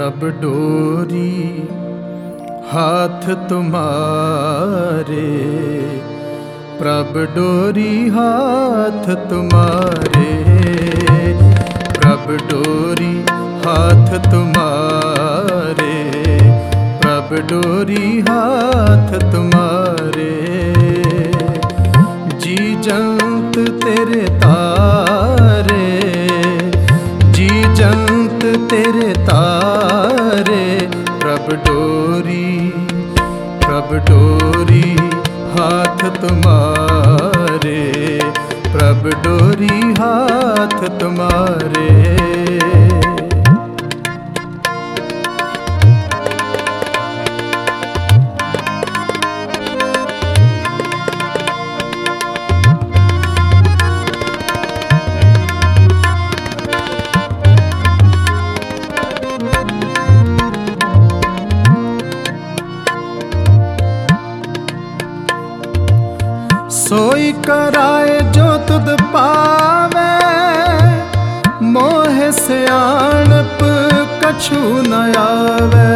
प्रभ डोरी हाथ तुम्हारे, प्रभ डोरी हाथ तुम्हारे, प्रभ डोरी हाथ तुम्हारे, प्रभ डोरी हाथ तुम्हारे। जी जंत तेरे तारे, जी जंत तेरे तारे, प्रभ डोरी, प्रभ डोरी हाथ तुम्हारे, प्रभ डोरी हाथ तुम्हारे। सोई कराए जो तुद पावे, मोह सियाणप कछु न आवे।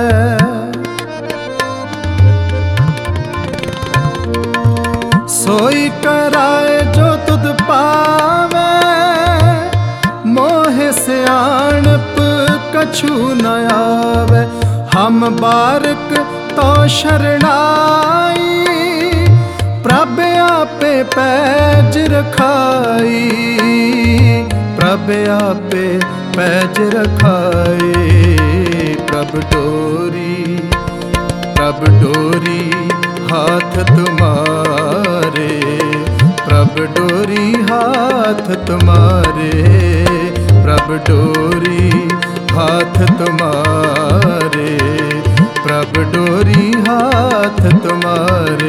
सोई कराए जो तुद पावे, मोह सियाणप कछु न आवे। हम बारक तो शरणाई, प्रभ आपे पैज रखाई, प्रभ आपे पैज रखाई। प्रभ डोरी, प्रभ डोरी हाथ तुम्हारे, प्रभ डोरी हाथ तुम्हारे, प्रभ डोरी हाथ तुम्हारे, प्रभ डोरी हाथ तुम्हारे।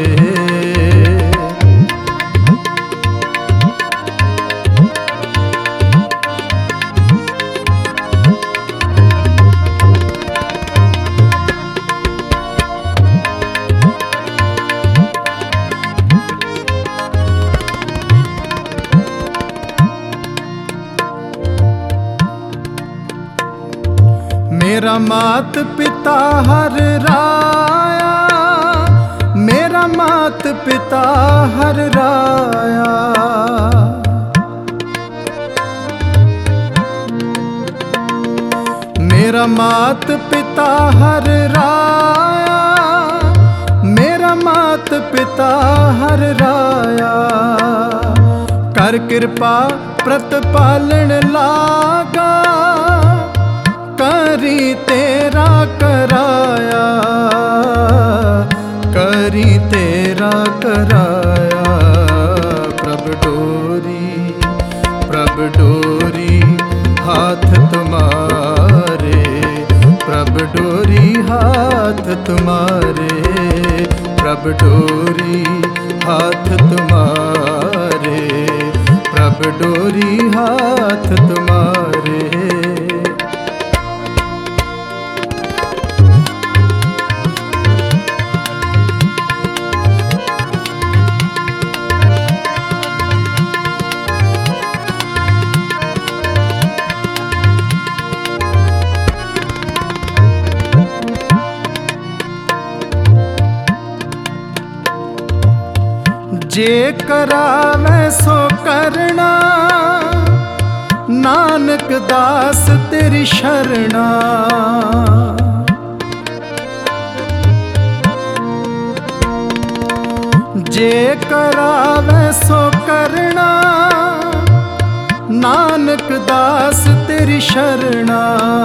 मेरा मात पिता हर राया, मेरा मात पिता हर राया। मेरा मात पिता हर राया, मेरा मात पिता हर राया। कर कृपा प्रतिपालन लागा, करी तेरा कराया, करी तेरा कराया। प्रभ डोरी, प्रभ डोरी हाथ तुम्हारे, प्रभ डोरी हाथ तुम्हारे, प्रभ डोरी हाथ तुम्हारे, प्रभ डोरी हाथ तुम्हारे। जे करावे सो करना, नानक दास तेरी शरणा। जे करावे सो करना, नानक दास तेरी शरणा,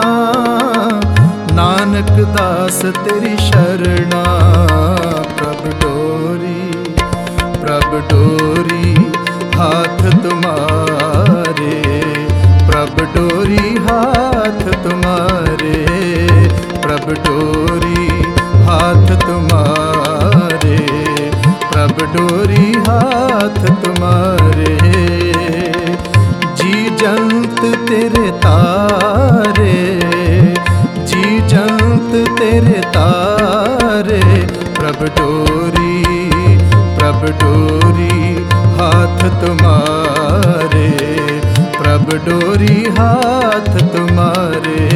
नानक दास तेरी शरणा। प्रभ डोरी, प्रभ डोरी हाथ तुम्हारे, प्रभ डोरी हाथ तुम्हारे, प्रभ डोरी हाथ तुम्हारे, प्रभ डोरी हाथ तुम्हारे। जी जंत तेरे तारे, जी जंत तेरे तारे, प्रभ डोरी, प्रभ डोरी हाथ तुम्हारे, प्रभ डोरी हाथ तुम्हारे।